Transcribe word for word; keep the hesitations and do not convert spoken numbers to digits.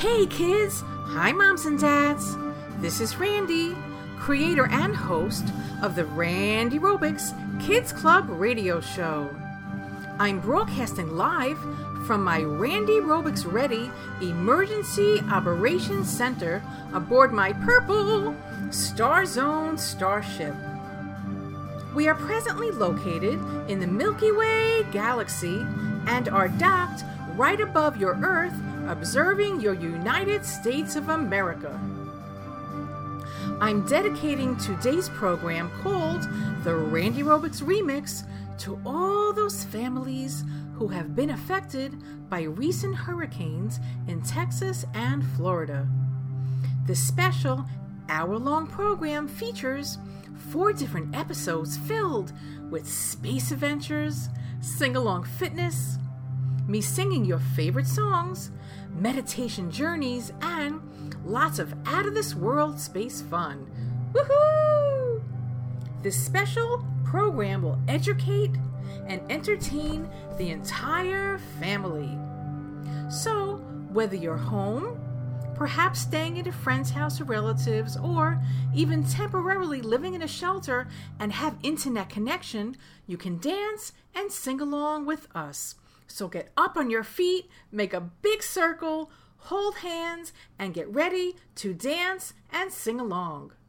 Hey kids! Hi moms and dads! This is Randy, creator and host of the Randy Robics Kids Club radio show. I'm broadcasting live from my Randy Robics Ready Emergency Operations Center aboard my purple Star Zone starship. We are presently located in the Milky Way galaxy and are docked right above your Earth, observing your United States of America. I'm dedicating today's program called the Randy Robics Remix to all those families who have been affected by recent hurricanes in Texas and Florida. This special hour-long program features four different episodes filled with space adventures, sing-along fitness, me singing your favorite songs, meditation journeys, and lots of out-of-this-world space fun. Woohoo! This special program will educate and entertain the entire family. So, whether you're home, perhaps staying at a friend's house or relatives, or even temporarily living in a shelter and have internet connection, you can dance and sing along with us. So get up on your feet, make a big circle, hold hands, and get ready to dance and sing along.